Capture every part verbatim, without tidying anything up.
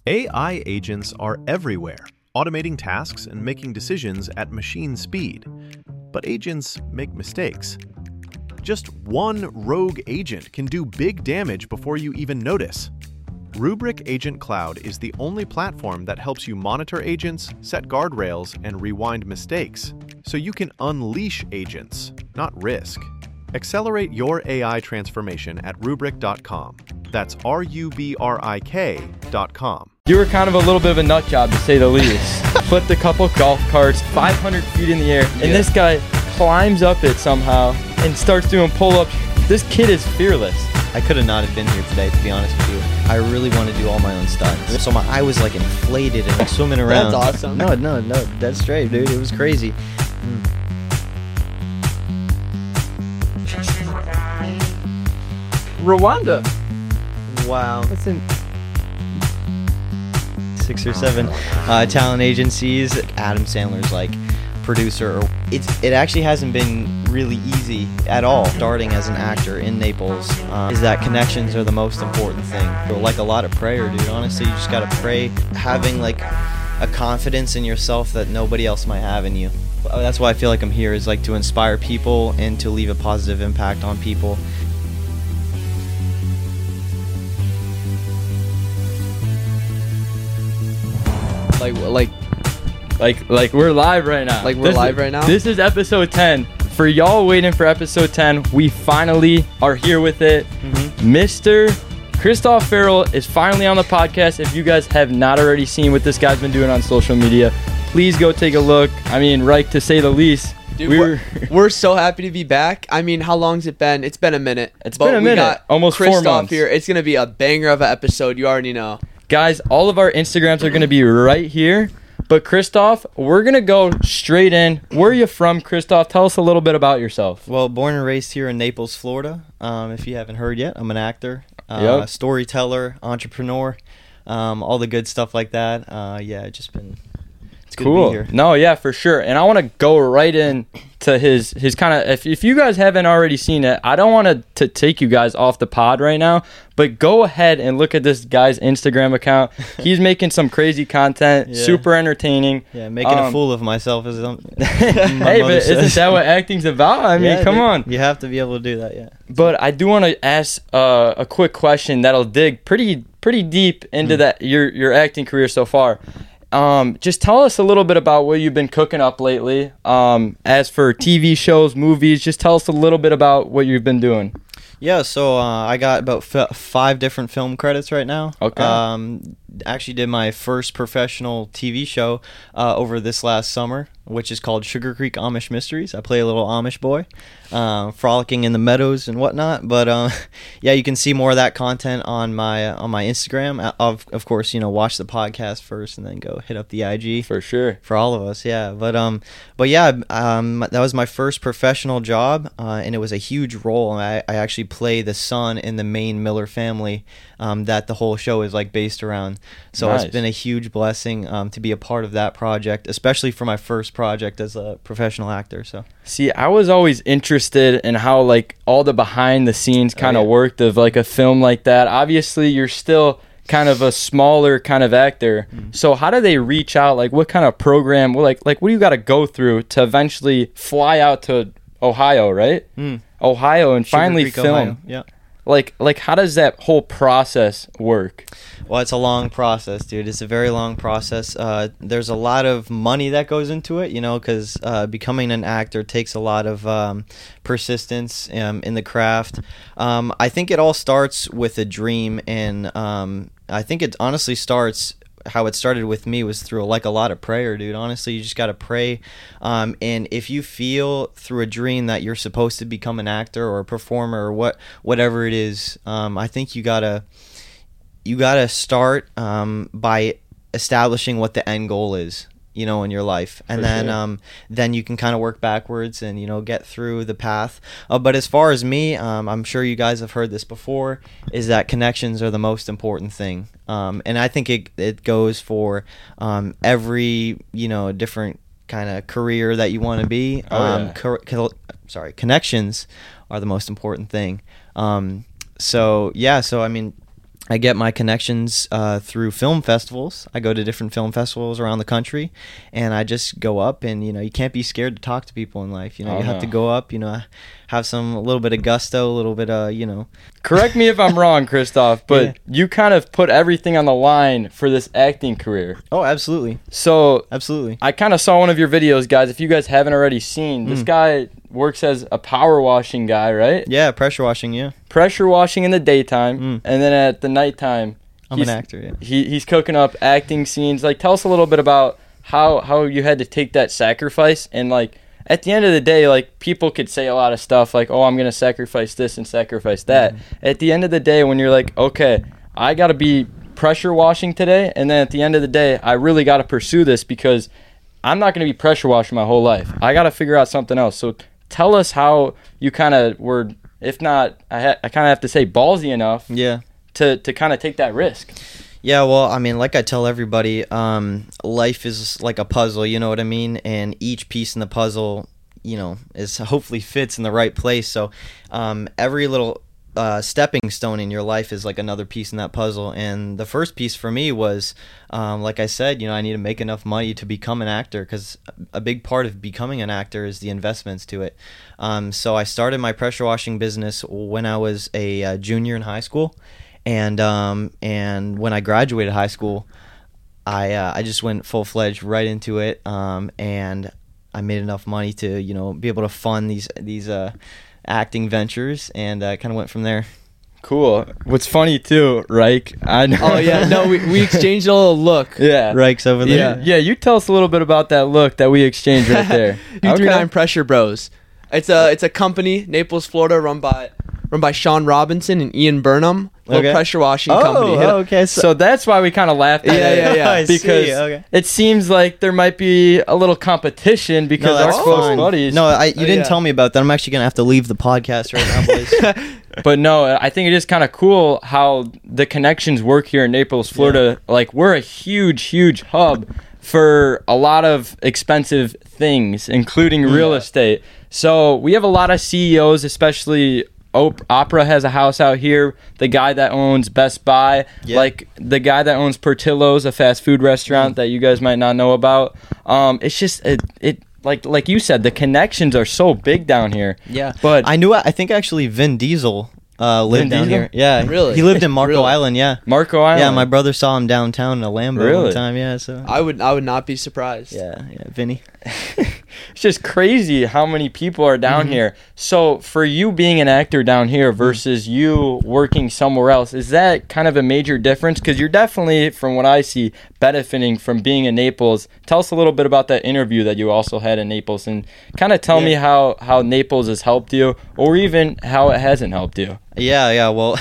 A I agents are everywhere, automating tasks and making decisions at machine speed. But agents make mistakes. Just one rogue agent can do big damage before you even notice. Rubrik Agent Cloud is the only platform that helps you monitor agents, set guardrails, and rewind mistakes, so you can unleash agents, not risk. Accelerate your A I transformation at rubrik dot com. That's R U B R I K dot com. You were kind of a little bit of a nut job, to say the least. Flipped a couple golf carts five hundred feet in the air, and Yeah. this guy climbs up it somehow and starts doing pull-ups. This kid is fearless. I could have not have been here today, to be honest with you. I really want to do all my own stunts. So my eye was like inflated and like swimming around. That's awesome. No, no, no, that's straight, dude. It was crazy. Mm. Rwanda. Wow. That's in. Six or seven uh, talent agencies. Adam Sandler's like producer. It's it actually hasn't been really easy at all starting as an actor in Naples. Um, is that connections are the most important thing. Like a lot of prayer, dude. Honestly, you just gotta pray, having like a confidence in yourself that nobody else might have in you. That's why I feel like I'm here, is like to inspire people and to leave a positive impact on people. Like, like, Like, like we're live right now. Like we're This live is- right now? This is episode ten. For y'all waiting for episode ten, we finally are here with it. Mm-hmm. Mister Christoph Farrell is finally on the podcast. If you guys have not already seen what this guy's been doing on social media, please go take a look. I mean, right, to say the least. dude, we we're, we're so happy to be back. I mean, how long's it been? It's been a minute. It's But been a we minute. got Almost four Christoph months. here. It's gonna be a banger of an episode. You already know. Guys, all of our Instagrams are going to be right here. But Christoph, we're going to go straight in. Where are you from, Christoph? Tell us a little bit about yourself. Well, born and raised here in Naples, Florida. Um, if you haven't heard yet, I'm an actor, uh, Yep. storyteller, entrepreneur, um, all the good stuff like that. Uh, yeah, just been it's good Cool. to be here. No, yeah, for sure. And I want to go right in to his his kind of, if, if you guys haven't already seen it, I don't want to to take you guys off the pod right now, but go ahead and look at this guy's Instagram account. He's making some crazy content, Yeah. super entertaining. Yeah, making Um, a fool of myself is something. Hey, but isn't that what acting's about? I mean, Yeah, come dude, on. You have to be able to do that, yeah. But I do want to ask uh, a quick question that'll dig pretty pretty deep into Mm. that your your acting career so far. Um, just tell us a little bit about what you've been cooking up lately. Um, as for T V shows, movies, just tell us a little bit about what you've been doing. Yeah, so uh, I got about f- five different film credits right now. Okay. Um, actually did my first professional T V show uh, over this last summer, which is called Sugar Creek Amish Mysteries. I play a little Amish boy, uh, frolicking in the meadows and whatnot. But uh, yeah, you can see more of that content on my on my Instagram. Uh, Of of course, you know, watch the podcast first and then go hit up the I G. For sure. For all of us, yeah. But um, but yeah, um, that was my first professional job, uh, and it was a huge role. I, I actually play the son in the main Miller family um, that the whole show is like based around. So Nice. it's been a huge blessing um, to be a part of that project, especially for my first project as a professional actor. So See, I was always interested in how like all the behind the scenes kind of yeah. worked of like a film like that. Obviously, you're still kind of a smaller kind of actor. So how do they reach out? Like what kind of program? Well, like like what do you got to go through to eventually fly out to Ohio, right? Mm. Ohio and Sugar finally Creek, film. Ohio. Yeah. Like like how does that whole process work? Well, it's a long process, dude. It's a very long process. Uh, there's a lot of money that goes into it, you know, because uh, becoming an actor takes a lot of um, persistence um, in the craft. Um, I think it all starts with a dream, and um, I think it honestly starts. How it started with me was through like a lot of prayer, dude. Honestly, you just gotta pray, um, and if you feel through a dream that you're supposed to become an actor or a performer or what, whatever it is, um, I think you gotta. You gotta start um, by establishing what the end goal is, you know, in your life, and For then sure. um, then you can kind of work backwards and you know get through the path. Uh, but as far as me, um, I'm sure you guys have heard this before, is that connections are the most important thing, um, and I think it it goes for um, every you know different kind of career that you want to be. Oh, um, yeah. cor- co- sorry, connections are the most important thing. Um, so yeah, so I mean. I get my connections uh, through film festivals. I go to different film festivals around the country, and I just go up. And you know, you can't be scared to talk to people in life. You know, Oh, you have no. to go up. You know, have some a little bit of gusto, a little bit of you know. Correct me if I'm wrong, Christoph, but Yeah. you kind of put everything on the line for this acting career. Oh, absolutely, So absolutely. I kind of saw one of your videos, guys. If you guys haven't already seen, this Mm. guy works as a power washing guy, right? Yeah, pressure washing. Yeah, Pressure washing in the daytime, Mm. and then at the nighttime, I'm he's, an actor. Yeah. he he's cooking up acting scenes. Like, tell us a little bit about how how you had to take that sacrifice, and like at the end of the day, like people could say a lot of stuff like, "Oh, I'm gonna sacrifice this and sacrifice that." Mm-hmm. At the end of the day, when you're like, "Okay, I gotta be pressure washing today," and then at the end of the day, I really gotta pursue this because I'm not gonna be pressure washing my whole life. I gotta figure out something else. So tell us how you kind of were, if not, I ha- I kind of have to say ballsy enough Yeah. to to kind of take that risk. Yeah, well, I mean, like I tell everybody, um, life is like a puzzle, you know what I mean? And each piece in the puzzle, you know, is hopefully fits in the right place. So um, every little uh, stepping stone in your life is like another piece in that puzzle. And the first piece for me was, um, like I said, you know, I need to make enough money to become an actor because a big part of becoming an actor is the investments to it. Um, so I started my pressure washing business when I was a uh, junior in high school. And um, and when I graduated high school, I uh, I just went full fledged right into it, um, and I made enough money to you know be able to fund these these uh, acting ventures, and uh, kind of went from there. Cool. What's funny too, Reich? I know. Oh yeah, no, we, we exchanged a little look. yeah. Reich's over Yeah. there. yeah, You tell us a little bit about that look that we exchanged right there. U thirty-nine Pressure Bros. It's a it's a company, Naples, Florida, run by run by Sean Robinson and Ian Burnham. Little Okay. pressure washing Oh, company. oh, okay. So, So that's why we kind of laughed at Yeah, it. yeah, yeah. I see, Because okay. it seems like there might be a little competition because No, our that's close fine. buddies. No, I, you Oh, didn't yeah. tell me about that. I'm actually gonna have to leave the podcast right now, boys. But no, I think it is kind of cool how the connections work here in Naples, Florida. Like, we're a huge, huge hub for a lot of expensive things, including real estate. So we have a lot of C E Os, especially Op- Opera has a house out here. The guy that owns Best Buy, Yeah. like the guy that owns Portillo's, a fast food restaurant that you guys might not know about. Um, it's just it, it like like you said, the connections are so big down here. Yeah, But I knew. I think actually Vin Diesel uh, lived Vin down Diesel? here. Yeah, Really? He lived in Marco Really? Island. Yeah, Marco Island. yeah. My brother saw him downtown in a Lambo Really? one time. Yeah, so I would I would not be surprised. yeah, yeah. Vinny. It's just crazy how many people are down here. So for you being an actor down here versus you working somewhere else, is that kind of a major difference? Because you're definitely, from what I see, benefiting from being in Naples. Tell us a little bit about that interview that you also had in Naples, and kind of tell me Yeah. how, how Naples has helped you, or even how it hasn't helped you. Yeah, yeah. Well,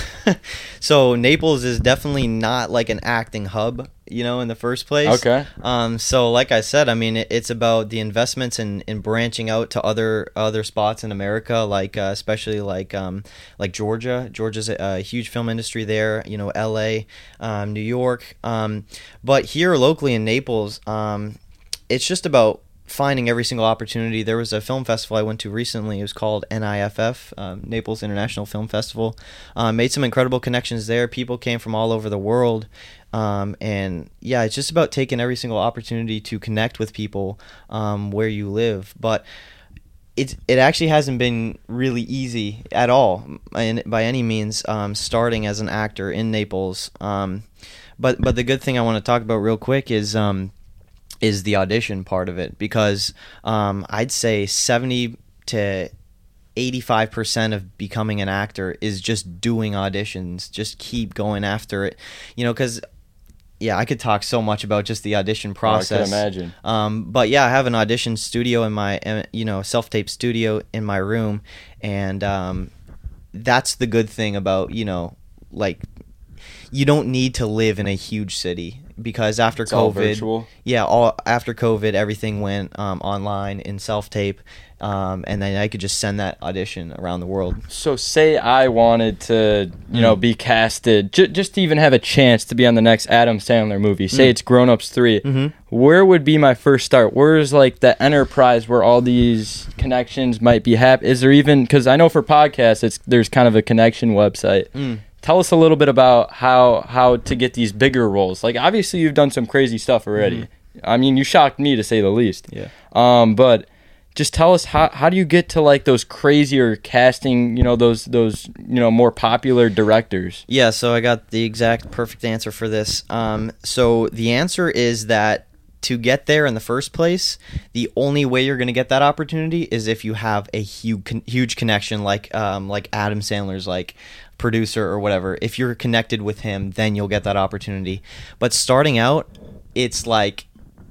so Naples is definitely not like an acting hub, you know, in the first place. Okay. Um. So, like I said, I mean, it, it's about the investments in, in branching out to other other spots in America, like uh, especially like um like Georgia. Georgia's a, a huge film industry there. You know, L A, um, New York. Um, but here locally in Naples, um, it's just about finding every single opportunity. There was a film festival I went to recently. It was called N I F F, um, Naples International Film Festival. Um, made some incredible connections there. People came from all over the world. Um, and yeah, it's just about taking every single opportunity to connect with people um, where you live. But it it actually hasn't been really easy at all by, by any means, um, starting as an actor in Naples. Um, but but the good thing I want to talk about real quick is um, is the audition part of it, because um, I'd say seventy to eighty-five percent of becoming an actor is just doing auditions. Just keep going after it, you know, because yeah, I could talk so much about just the audition process. I could imagine. Um, but yeah, I have an audition studio in my, uh, you know, self-tape studio in my room, and um, that's the good thing about, you know, like, you don't need to live in a huge city, because after It's all COVID, virtual. yeah, all after COVID, everything went um, online in self-tape, um, and then I could just send that audition around the world. So say I wanted to, you know, Mm. be casted, j- just to even have a chance to be on the next Adam Sandler movie. Say Mm. it's Grown Ups three. Mhm. Where would be my first start? Where's like the enterprise where all these connections might be happening? Is there even, because I know for podcasts, it's there's kind of a connection website. Mm. tell us a little bit about how how to get these bigger roles. Like, obviously, you've done some crazy stuff already. Mm-hmm. I mean, you shocked me, to say the least. Yeah. Um, but just tell us, how how do you get to like those crazier casting, you know, those those you know more popular directors? Yeah, so I got the exact perfect answer for this. Um, so the answer is that to get there in the first place, the only way you're going to get that opportunity is if you have a huge huge connection, like um, like Adam Sandler's like producer or whatever. If you're connected with him, then you'll get that opportunity. But starting out, it's like,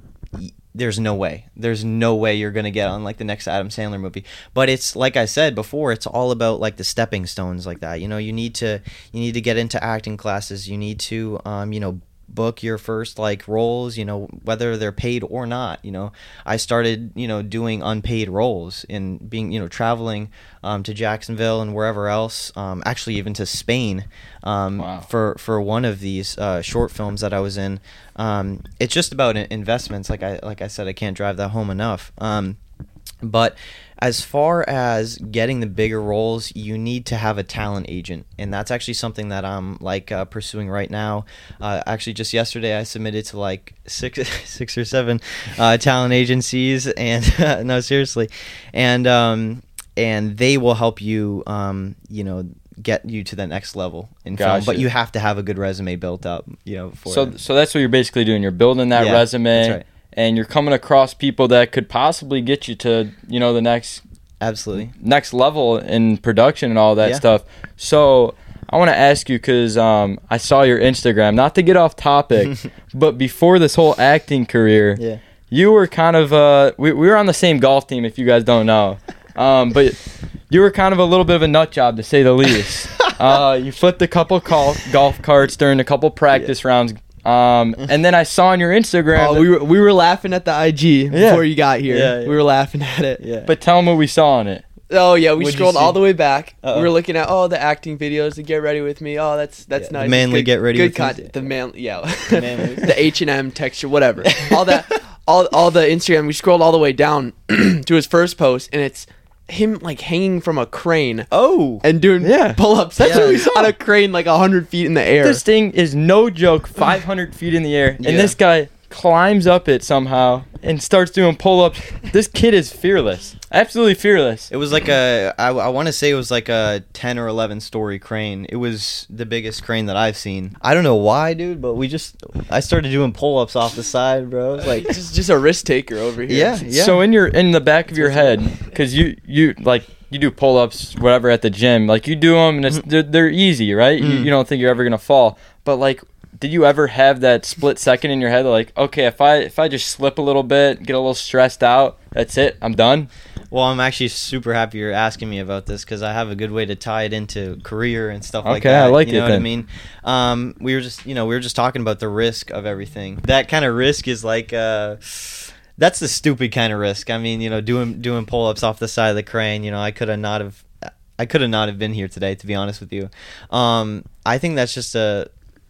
there's no way. There's no way you're going to get on like the next Adam Sandler movie. But it's like I said before, it's all about like the stepping stones like that. You know, you need to you need to get into acting classes. You need to um, you know, book your first like roles, you know, whether they're paid or not. You know, I started, you know, doing unpaid roles and being, you know, traveling um, to Jacksonville and wherever else, um, actually even to Spain um, wow. for for one of these uh, short films that I was in. Um, it's just about investments. Like I like I said, I can't drive that home enough. Um, but as far as getting the bigger roles, you need to have a talent agent, and that's actually something that I'm like uh, pursuing right now. Uh, actually, just yesterday, I submitted to like six, six or seven uh, talent agencies, and no, seriously, and um, and they will help you, um, you know, get you to the next level in Gotcha. film. But you have to have a good resume built up, you know. For so, it. so that's what you're basically doing. You're building that Yeah, resume. that's right. And you're coming across people that could possibly get you to, you know, the next Absolutely next level in production and all that Yeah. stuff. So I want to ask you, because um, I saw your Instagram, not to get off topic, but before this whole acting career, Yeah. you were kind of, uh, we, we were on the same golf team, if you guys don't know. Um, but you were kind of a little bit of a nut job, to say the least. uh, you flipped a couple col- golf carts during a couple practice yeah. rounds. Um, and then I saw on your Instagram. Oh, we were we were laughing at the I G Yeah. before you got here. Yeah, yeah. We were laughing at it. Yeah. But tell them what we saw on it. Oh yeah, we What'd you scrolled see? all the way back. Uh-oh. We were looking at oh the acting videos, the Get Ready With Me. Oh, that's that's Yeah, the nice. manly Good- Get Ready Good With Me. content. The man, yeah. The manly. The H and M texture, whatever. All that, all all the Instagram. We scrolled all the way down to his first post, and it's him like hanging from a crane Oh. and doing Yeah. pull-ups. That's Yeah. what we saw on a crane, like a hundred feet in the air. This thing is no joke, five hundred feet in the air, and Yeah. this guy climbs up it somehow and starts doing pull-ups. This kid is fearless, absolutely fearless. It was like a, I, I want to say it was like a ten or eleven story crane. It was the biggest crane that I've seen. I don't know why, dude, but we just, I started doing pull-ups off the side, bro. It was like, just just a risk taker over here. yeah, yeah. So in your in the back of your head, because you you like you do pull-ups whatever at the gym, like you do them and it's, they're, they're easy, right? You, Mm. you don't think you're ever gonna fall, but like. Did you ever have that split second in your head, like, okay, if I if I just slip a little bit, get a little stressed out, that's it, I'm done? Well, I'm actually super happy you're asking me about this because I have a good way to tie it into career and stuff like Okay, that. I like you know it what then. I mean? Um, we were just, you know, we were just talking about the risk of everything. That kind of risk is like, uh, that's the stupid kind of risk. I mean, you know, doing doing pull-ups off the side of the crane. You know, I could have not have, I could have not have been here today, to be honest with you. Um, I think that's just a.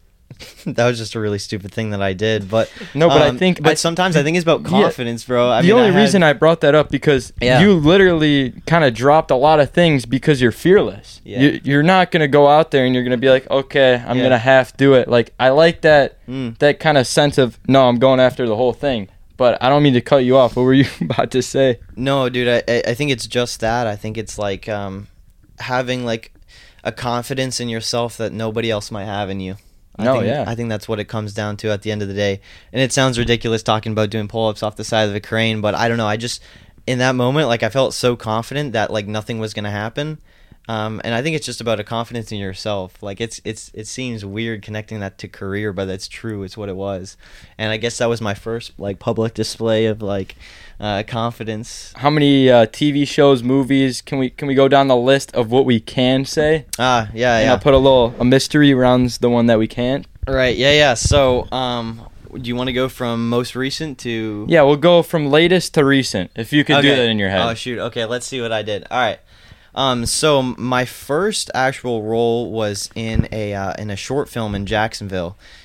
That was just a really stupid thing that I did, but No, but I um, think- but I- sometimes I think it's about confidence, bro. I the mean, only I had- reason I brought that up because Yeah. you literally kind of dropped a lot of things because you're fearless. Yeah. You, you're not gonna go out there and you're gonna be like, okay, I'm Yeah. gonna half do it. Like I like that Mm. that kind of sense of no, I'm going after the whole thing. But I don't mean to cut you off. What were you about to say? No, dude, I I I think it's just that. I think it's like um, having like a confidence in yourself that nobody else might have in you. I No, think, yeah. I think that's what it comes down to at the end of the day. And it sounds ridiculous talking about doing pull-ups off the side of a crane, but I don't know. I just, in that moment, like I felt so confident that like nothing was going to happen. Um, and I think it's just about a confidence in yourself. Like it's it's it seems weird connecting that to career, but that's true. It's what it was. And I guess that was my first like public display of like uh, confidence. How many uh, T V shows, movies? Can we can we go down the list of what we can say? Ah, yeah, And yeah. I'll put a little a mystery around the one that we can't. Right, yeah, yeah. So, um, do you want to go from most recent to? Yeah, we'll go from latest to recent. If you could do Okay. that in your head. Oh shoot. Okay, let's see what I did. All right. Um, so my first actual role was in a uh, in a short film in Jacksonville,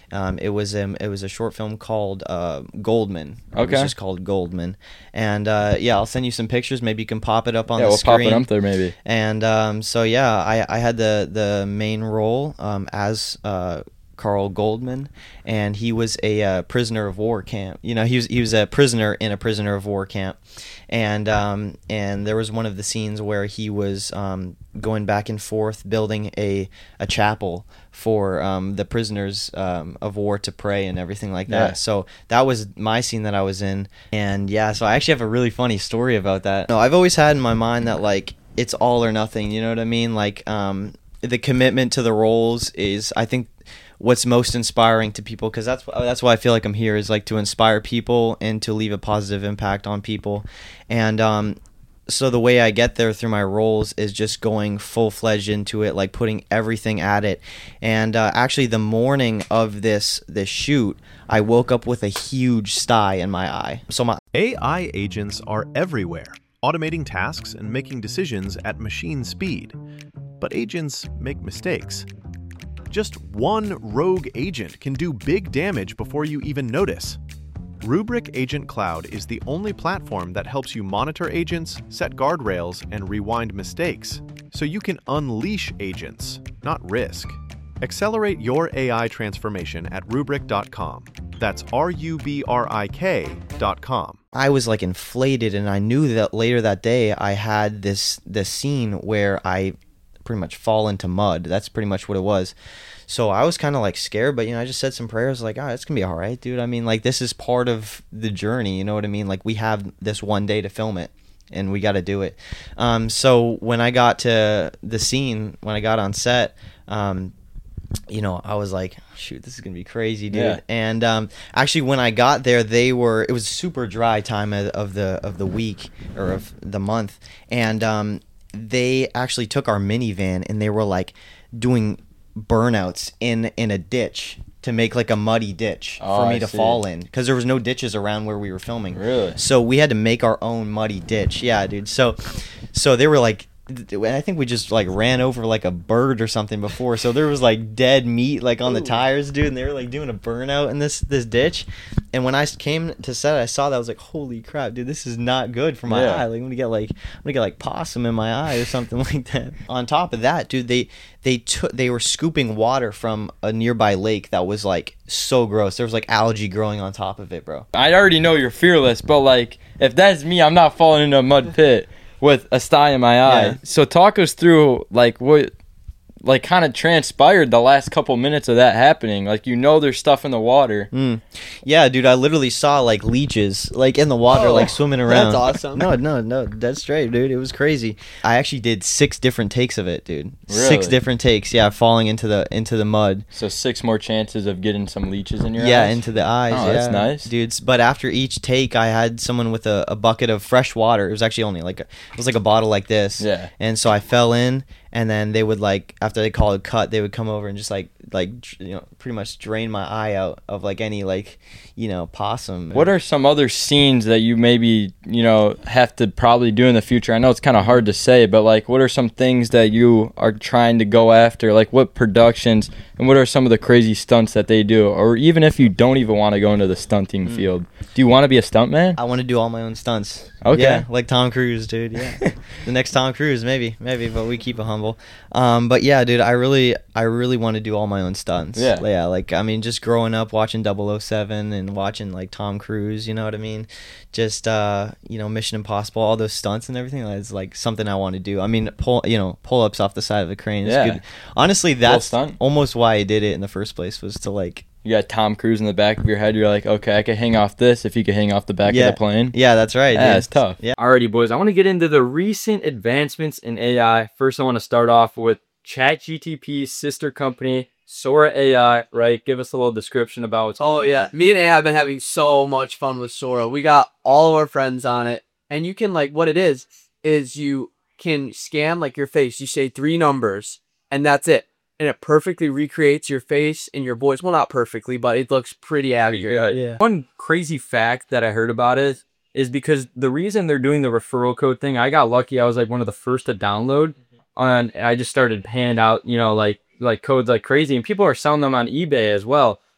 Um, it was um, it was a short film called uh, Goldman. It Okay. was just called Goldman. And uh, yeah, I'll send you some pictures. Maybe you can pop it up on Yeah, the we'll screen. pop it up there maybe. And um, so yeah, I, I had the the main role um, as uh, Carl Goldman, and he was a uh, prisoner of war camp. You know, he was he was a prisoner in a prisoner of war camp, and um, and there was one of the scenes where he was um, going back and forth building a a chapel for um, the prisoners um, of war to pray and everything like that. Yeah. So that was my scene that I was in, and yeah, so I actually have a really funny story about that. No, I've always had in my mind that like it's all or nothing. You know what I mean? Like um, the commitment to the roles is, I think, what's most inspiring to people, because that's that's why I feel like I'm here, is like to inspire people and to leave a positive impact on people. And um, so the way I get there through my roles is just going full-fledged into it, like putting everything at it. And uh, actually the morning of this this shoot, I woke up with a huge sty in my eye. So my A I agents are everywhere, automating tasks and making decisions at machine speed. But agents make mistakes. Just one rogue agent can do big damage before you even notice. Rubrik Agent Cloud is the only platform that helps you monitor agents, set guardrails, and rewind mistakes, so you can unleash agents, not risk. Accelerate your A I transformation at rubrik dot com. That's R U B R I K dot com. I was like inflated, and I knew that later that day I had this this scene where I pretty much fall into mud. That's pretty much what it was. So I was kind of like scared, but you know, I just said some prayers like, oh, it's gonna be all right, dude. I mean, like, this is part of the journey, you know what I mean? Like, we have this one day to film it, and we got to do it. Um, so when I got to the scene, when I got on set, um, you know, I was like, shoot, this is gonna be crazy, dude. Yeah. And um, actually, when I got there, they were it was super dry time of, of the of the week or of the month, and um, they actually took our minivan and they were like doing burnouts in in a ditch to make like a muddy ditch Oh, for me I to see. fall in, because there was no ditches around where we were filming. Really? So we had to make our own muddy ditch. Yeah, dude. So so they were like, I think we just like ran over like a bird or something before, so there was like dead meat like on the tires, dude, and they were like doing a burnout in this this ditch. And when I came to set, I saw that, I was like, holy crap, dude, this is not good for my Yeah. eye. Like, I'm gonna get like I'm gonna get like possum in my eye or something like that. On top of that, dude, they they took they were scooping water from a nearby lake that was like so gross. There was like algae growing on top of it, bro. I already know you're fearless, but like, if that's me, I'm not falling into a mud pit with a sty in my eye. Yeah. So talk us through like what, like, kind of transpired the last couple minutes of that happening. Like, you know, there's stuff in the water. Mm. Yeah, dude, I literally saw like leeches like in the water, Oh, like swimming that's around. awesome. No, no, no, that's straight, dude. It was crazy. I actually did six different takes of it, dude. Six Really? different takes. Yeah, falling into the into the mud. So six more chances of getting some leeches in your Yeah, eyes. into the eyes. Oh, yeah. that's nice. dudes. But after each take, I had someone with a, a bucket of fresh water. It was actually only like a, it was like a bottle like this. Yeah. And so I fell in, and then they would like, after they called a cut, they would come over and just like like dr- you know pretty much drain my eye out of like any like you know possum. What are some other scenes that you maybe, you know, have to probably do in the future? I know it's kind of hard to say, but like, what are some things that you are trying to go after? Like, what productions, and what are some of the crazy stunts that they do? Or even if you don't even want to go into the stunting Mm. field, do you want to be a stuntman? I want to do all my own stunts. Okay. Yeah, like Tom Cruise, dude. Yeah. The next Tom Cruise, maybe, maybe, but we keep it humble. Um, but yeah, dude, I really, I really want to do all my own stunts. Yeah. Yeah, like, I mean, just growing up watching double oh seven and watching like Tom Cruise, you know what I mean? Just, uh, you know, Mission Impossible, all those stunts and everything. That's like something I want to do. I mean, pull, you know, pull ups off the side of a crane is Yeah. good. Honestly, that's stunt. almost why I did it in the first place, was to like, You got Tom Cruise in the back of your head. You're like, okay, I could hang off this if you could hang off the back Yeah. of the plane. yeah, that's right. Yeah, dude. it's tough. Yeah. Alrighty, boys. I want to get into the recent advancements in A I. First, I want to start off with ChatGPT's sister company, Sora A I, right? Give us a little description about what's Oh yeah, me and A have been having so much fun with Sora. We got all of our friends on it, and you can like what it is is you can scan like your face. You say three numbers, and that's it, and it perfectly recreates your face and your voice. Well, not perfectly, but it looks pretty accurate. Yeah. One crazy fact that I heard about it is because the reason they're doing the referral code thing, I got lucky. I was like one of the first to download, and I just started handing out, you know, like like codes like crazy, and people are selling them on eBay as well.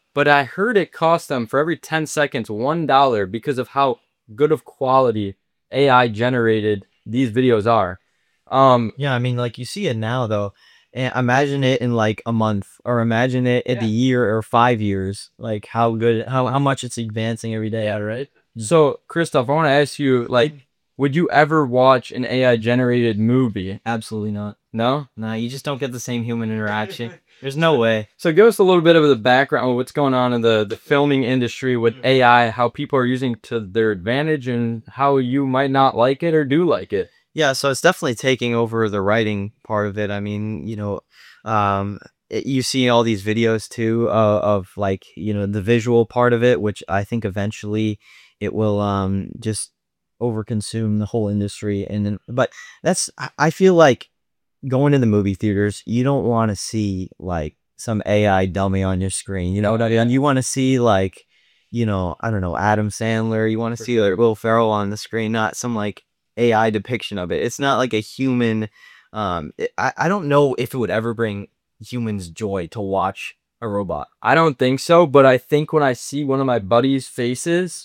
but I heard it cost them for every ten seconds one dollar because of how good of quality A I generated these videos are. Um, Yeah, I mean, like you see it now though. And imagine it in like a month, or imagine it in Yeah. a year or five years. Like how good, how how much it's advancing every day. Yeah, right. So, Christoph, I want to ask you, like, would you ever watch an A I generated movie? Absolutely not. No? Nah, you just don't get the same human interaction. There's no way. So give us a little bit of the background of what's going on in the, the filming industry with A I, how people are using it to their advantage, and how you might not like it or do like it. Yeah, so it's definitely taking over the writing part of it. I mean, you know, um, it, you see all these videos too uh, of like, you know, the visual part of it, which I think eventually it will um just overconsume the whole industry. And then, but that's I I feel like going to the movie theaters, you don't want to see like some A I dummy on your screen. You know what I mean? You want to see like, you know, I don't know, Adam Sandler. You want to see like Will Ferrell on the screen, not some like A I depiction of it. It's not like a human. Um, it- I I don't know if it would ever bring humans joy to watch a robot. I don't think so, but I think when I see one of my buddies' faces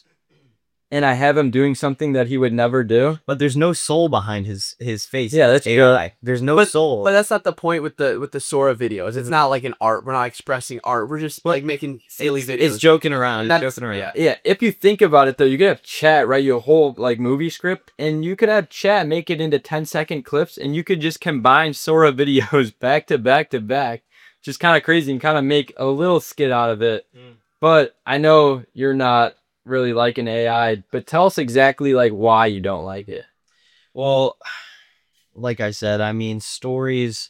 and I have him doing something that he would never do. But there's no soul behind his his face. Yeah, that's A I. There's no But, soul. but that's not the point with the with the Sora videos. It's not like an art. We're not expressing art. We're just like making silly videos. It's joking around. It's That's- joking around. yeah. Yeah, if you think about it though, you could have chat write you a whole like movie script, and you could have chat make it into ten second clips, and you could just combine Sora videos back to back to back, just kind of crazy, and kind of make a little skit out of it. Mm. But I know you're not really liking A I, but tell us exactly like why you don't like it. Well, like I said, I mean, stories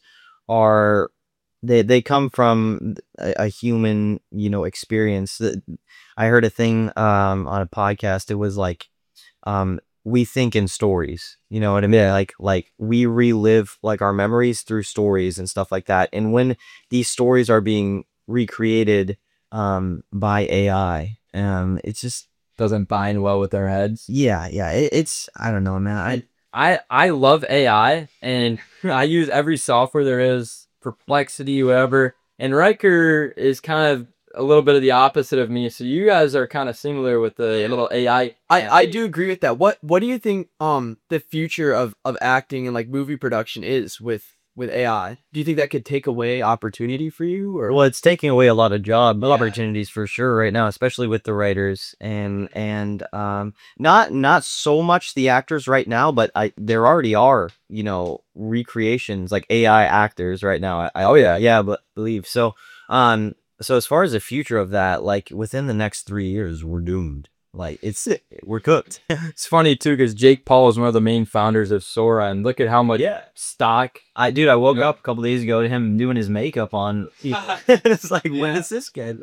are they they come from a, a human, you know, experience. That I heard a thing um on a podcast. It was like, um, we think in stories. You know what I mean? Like like we relive like our memories through stories and stuff like that. And when these stories are being recreated um by A I, um, it's just Doesn't bind well with our heads. yeah, yeah. It, it's I don't know, man. I I I love A I, and I use every software there is, Perplexity, whatever. And Riker is kind of a little bit of the opposite of me. So you guys are kind of similar with the little A I. I, I do agree with that. What what do you think um the future of, of acting and like movie production is with with A I? Do you think that could take away opportunity for you, or Well, it's taking away a lot of job Yeah. opportunities for sure right now, especially with the writers and and um not not so much the actors right now, but I there already are, you know, recreations like A I actors right now. I, I Oh, yeah. yeah, but believe so. Um, so as far as the future of that, like within the next three years, we're doomed. Like it's we're cooked. It's funny too because Jake Paul is one of the main founders of Sora, and look at how much Yeah. stock. I dude, I woke Yeah. up a couple days ago to him doing his makeup on. It's like, when Yeah. is this guy?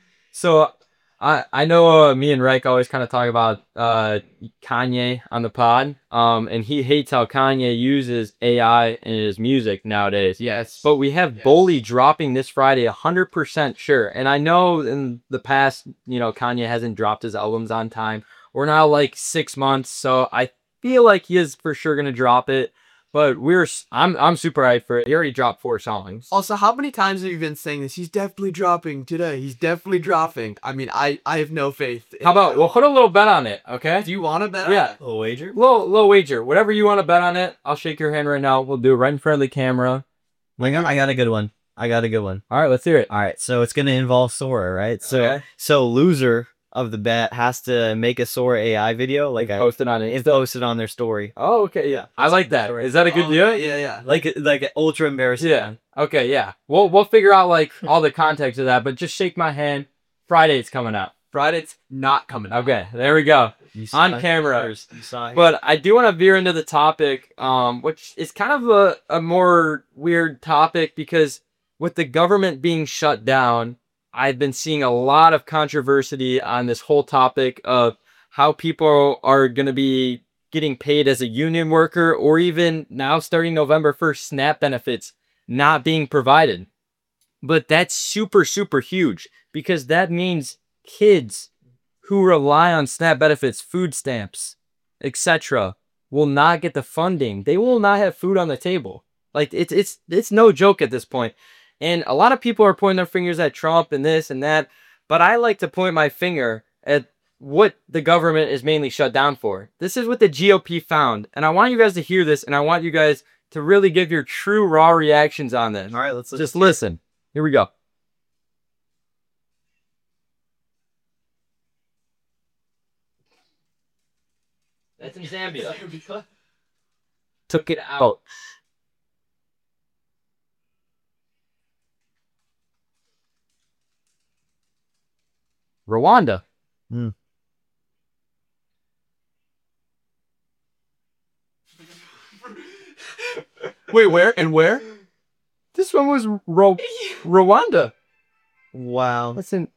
So I I know uh, me and Reich always kind of talk about uh Kanye on the pod, um, and he hates how Kanye uses A I in his music nowadays. yes? But we have Yes. Boley dropping this Friday, one hundred percent sure. And I know in the past, you know, Kanye hasn't dropped his albums on time. We're now like six months, so I feel like he is for sure gonna drop it. But we're, s- I'm, I'm super hyped for it. He already dropped four songs. Also, how many times have you been saying this? He's definitely dropping today. He's definitely dropping. I mean, I I have no faith. in- How about we'll put a little bet on it, okay? Do you want to bet? on Yeah. it? Little wager. Low, low wager. Whatever you want to bet on it, I'll shake your hand right now. We'll do it right in front of the camera. I got, I got a good one. I got a good one. All right, let's hear it. All right, so it's gonna involve Sora, right? So, Okay. so loser of the bet has to make a Sora A I video, like I Post it on it. it's posted on their story, Oh, okay, yeah. I like that. Is that a good Oh, deal? Yeah, yeah. like like ultra embarrassing. Yeah. Okay, yeah. We'll we'll figure out like all the context of that, but just shake my hand. Friday's coming out. Friday's not coming out. Okay, there we go. You On saw- camera. You saw it. But I do want to veer into the topic, um, which is kind of a, a more weird topic because with the government being shut down, I've been seeing a lot of controversy on this whole topic of how people are going to be getting paid as a union worker, or even now starting November first, SNAP benefits not being provided. But that's super, super huge because that means kids who rely on SNAP benefits, food stamps, et cetera, will not get the funding. They will not have food on the table. Like it's it's it's no joke at this point. And a lot of people are pointing their fingers at Trump and this and that. But I like to point my finger at what the government is mainly shut down for. This is what the G O P found. And I want you guys to hear this, and I want you guys to really give your true raw reactions on this. All right, let's listen. Just listen. Here we go. That's in Zambia. Took it out. Rwanda. Hmm. Wait, where and where? This one was Ro- Rwanda. Wow. Listen.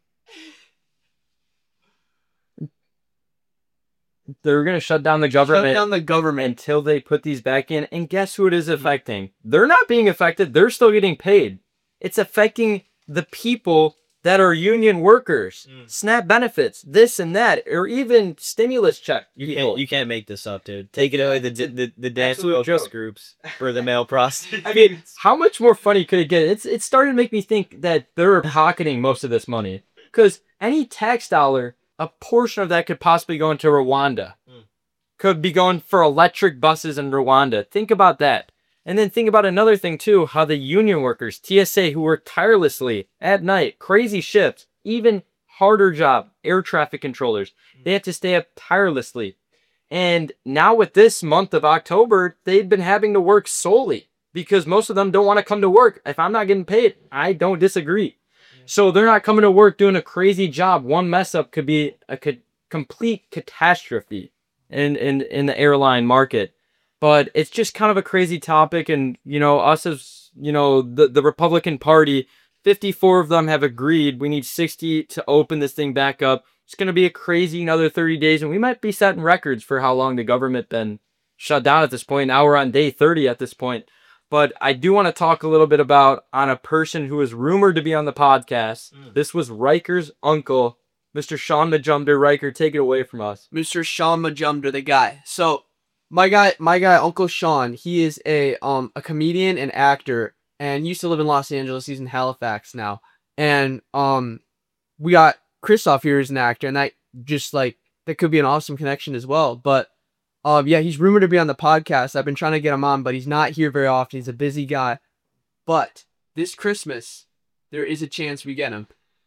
They're going to shut down the government. Shut down the government. Until they put these back in. And guess who it is affecting? They're not being affected. They're still getting paid. It's affecting the people that are union workers. Mm. SNAP benefits, this and that, or even stimulus check. You can't, you can't make this up, dude. Take it away, the the, the dance focus groups for the male prostitutes. I mean, how much more funny could it get? It's It started to make me think that they're pocketing most of this money. Because any tax dollar, a portion of that could possibly go into Rwanda. Mm. Could be going for electric buses in Rwanda. Think about that. And then think about another thing too, how the union workers, T S A, who work tirelessly at night, crazy shifts, even harder job, air traffic controllers, they have to stay up tirelessly. And now with this month of October, they've been having to work solely because most of them don't want to come to work. If I'm not getting paid, I don't disagree. So they're not coming to work doing a crazy job. One mess up could be a co- complete catastrophe in, in, in the airline market. But it's just kind of a crazy topic. And, you know, us as, you know, the, the Republican Party, fifty-four of them have agreed we need sixty to open this thing back up. It's going to be a crazy another thirty days. And we might be setting records for how long the government been shut down at this point. Now we're on day thirty at this point. But I do want to talk a little bit about on a person who is rumored to be on the podcast. Mm. This was Riker's uncle, Mister Sean Majumder. Riker, take it away from us. Mister Sean Majumder, the guy. So... My guy, my guy, Uncle Sean, he is a um a comedian and actor, and used to live in Los Angeles. He's in Halifax now, and um, we got Christoph here as an actor, and that just like that could be an awesome connection as well. But um, yeah, he's rumored to be on the podcast. I've been trying to get him on, but he's not here very often. He's a busy guy. But this Christmas, there is a chance we get him.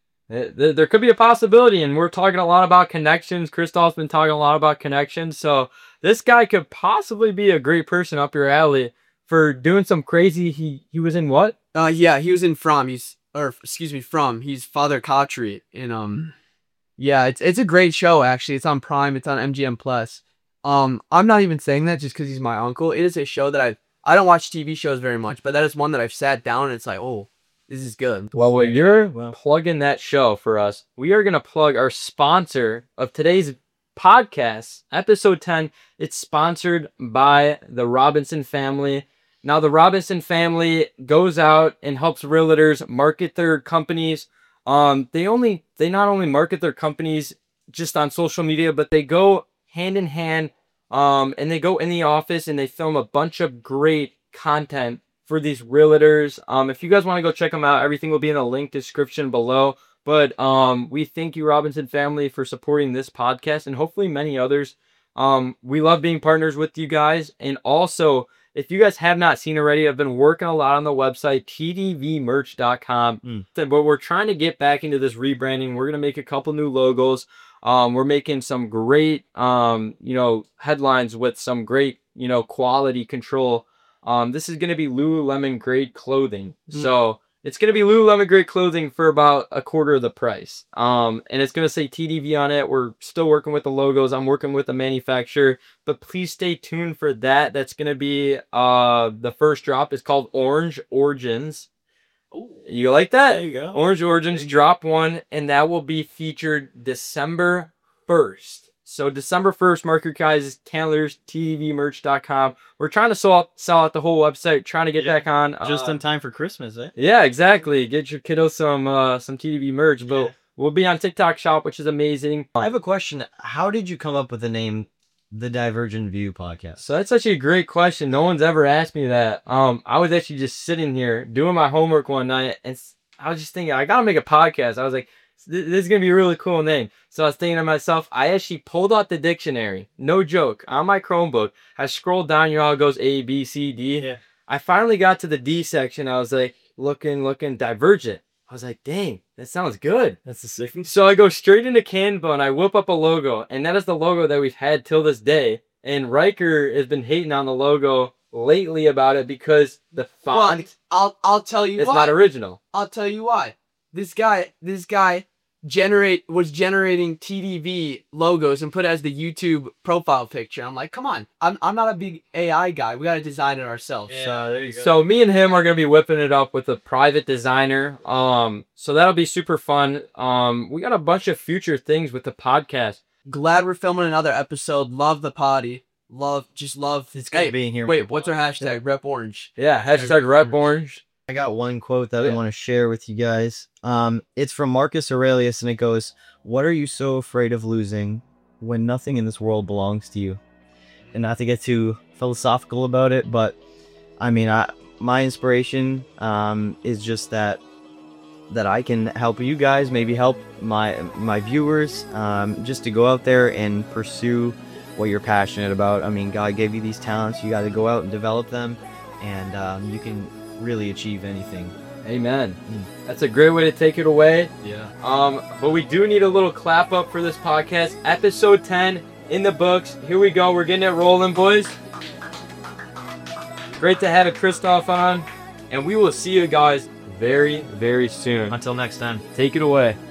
There could be a possibility, and we're talking a lot about connections. Christoph's been talking a lot about connections, so this guy could possibly be a great person up your alley for doing some crazy. He he was in what? Uh, yeah, he was in From. He's or excuse me, From. He's Father Kotri in um. Yeah, it's it's a great show actually. It's on Prime. It's on M G M Plus. Um, I'm not even saying that just because he's my uncle. It is a show that I I don't watch T V shows very much, but that is one that I've sat down and it's like, oh, this is good. Well, when you're plugging that show for us, we are going to plug our sponsor of today's podcast, episode ten. It's sponsored by the Robinson family. Now, the Robinson family goes out and helps realtors market their companies. Um, they only they not only market their companies just on social media, but they go hand in hand, um, and they go in the office and they film a bunch of great content for these realtors. Um, if you guys want to go check them out, everything will be in the link description below. But um, we thank you, Robinson family, for supporting this podcast and hopefully many others. Um, we love being partners with you guys. And also, if you guys have not seen already, I've been working a lot on the website, T D V merch dot com. Mm. But we're trying to get back into this rebranding. We're going to make a couple new logos. Um, we're making some great, um, you know, headlines with some great, you know, quality control. Um, this is going to be Lululemon grade clothing. Mm. So it's going to be Lululemon grade clothing for about a quarter of the price. Um, and it's going to say T D V on it. We're still working with the logos. I'm working with the manufacturer, but please stay tuned for that. That's going to be, uh, the first drop is called Orange Origins. Ooh. You like that? There you go. Orange Origins, drop one, and that will be featured December first. So December first, mark your guys' calendars, T D V merch dot com. We're trying to sell out, sell out the whole website, trying to get yeah, back on. Just uh, in time for Christmas, eh? Yeah, exactly. Get your kiddo some uh, some T D V merch. But yeah. We'll be on TikTok Shop, which is amazing. I have a question. How did you come up with the name The Divergent View Podcast? So that's such a great question. No one's ever asked me that. Um, I was actually just sitting here doing my homework one night, and I was just thinking, I got to make a podcast. I was like, Th- This is gonna be a really cool name. So I was thinking to myself, I actually pulled out the dictionary. No joke. On my Chromebook, I scrolled down. You know how it goes A, B, C, D. Yeah. I finally got to the D section. I was like, looking, looking, divergent. I was like, dang, that sounds good. That's the sickness. So I go straight into Canva and I whip up a logo, and that is the logo that we've had till this day. And Riker has been hating on the logo lately about it because the font Well, I'll I'll tell you is why. not original. I'll tell you why. This guy, this guy, generate was generating T D V logos and put it as the YouTube profile picture. I'm like, come on, I'm I'm not a big A I guy. We gotta design it ourselves. Yeah. So there you go. So me and him are gonna be whipping it up with a private designer. Um, so that'll be super fun. Um, we got a bunch of future things with the podcast. Glad we're filming another episode. Love the potty. Love, just love. It's gonna Hey, be in here. wait, what's our hashtag? Rep Orange. Yeah, hashtag Rep Orange. I got one quote that Oh, yeah. I want to share with you guys. Um, it's from Marcus Aurelius, and it goes, "What are you so afraid of losing when nothing in this world belongs to you?" And not to get too philosophical about it, but I mean, I, my inspiration um, is just that that I can help you guys, maybe help my my viewers, um, just to go out there and pursue what you're passionate about. I mean, God gave you these talents. You got to go out and develop them, and um, you can really achieve anything. Amen. That's a great way to take it away. Yeah. Um, but we do need a little clap up for this podcast. Episode ten in the books. Here we go. We're getting it rolling, boys. Great to have Christoph on. And we will see you guys very, very soon. Until next time. Take it away.